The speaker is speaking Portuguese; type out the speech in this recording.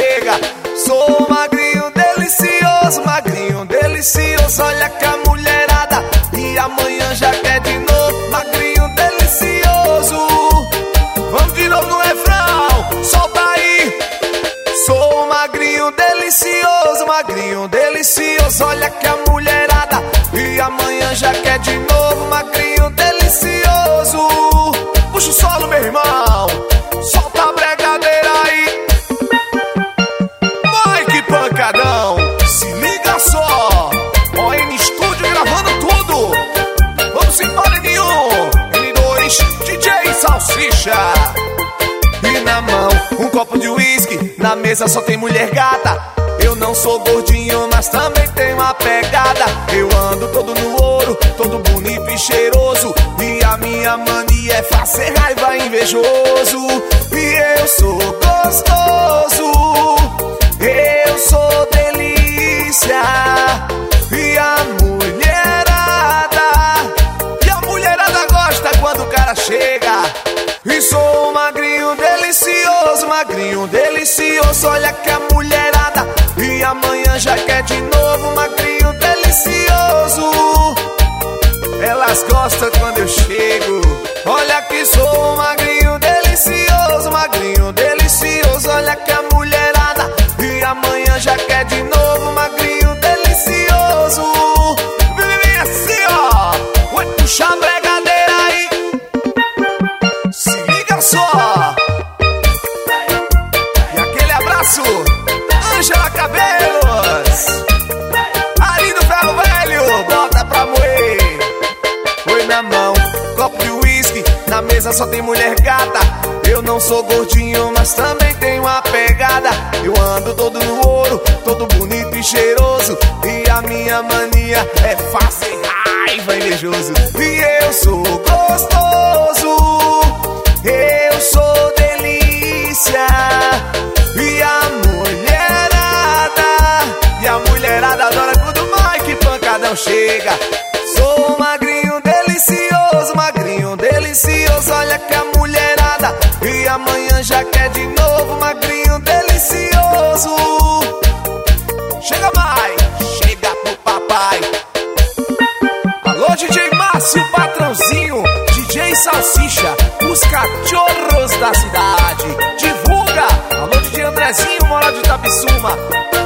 chega. Sou magrinho delicioso, magrinho delicioso. Olha que a mulherada e amanhã já quer de novo. Magrinho delicioso. Vamos de novo no refrão, solta aí. Sou magrinho delicioso, magrinho delicioso. Olha que a mulherada e amanhã já quer de novo. Magrinho delicioso. Puxa o solo, meu irmão, solta a bregadeira aí. Mike Pancadão, se liga só. ON Studio gravando tudo. Vamos embora, N1, N2, DJ Salsicha. E na mão, um copo de uísque. Na mesa só tem mulher gata. Eu não sou gordinho, mas também tenho uma pegada. Eu ando todo no ouro, todo bonito e cheiroso. E a minha mania é fazer raiva invejoso. E eu sou gostoso, eu sou delícia. E a mulherada gosta quando o cara chega. E sou um magrinho delicioso, magrinho delicioso. Olha que a mulherada e amanhã já quer de novo. Magrinho delicioso. Elas gostam quando eu chego. Olha que sou um magrinho delicioso, magrinho delicioso. Olha que a mulherada e amanhã já quer de novo. Magrinho delicioso. Vem assim, ó, vai puxar a bregadeira aí. Se liga só. E aquele abraço, Ângela Cabelos. Ali no ferro velho, bota pra moer. Foi na mão, copo de uísque. Na mesa só tem mulher gata. Eu não sou gordinho, mas também tenho uma pegada. Eu ando todo no ouro, todo bonito e cheiroso. E a minha mania é fazer raiva invejoso. E eu sou gostoso, eu sou delícia. E a mulherada adora quando o Mike Pancadão chega. Sou magrinho delicioso, magrinho delicioso. Olha que a mulherada e amanhã já quer de novo. Magrinho delicioso. Chega mais, chega pro papai. Alô, DJ Márcio, patrãozinho, DJ Salsicha, os cachorros da cidade. Divulga. Alô, DJ Andrezinho, mora de Itapissuma.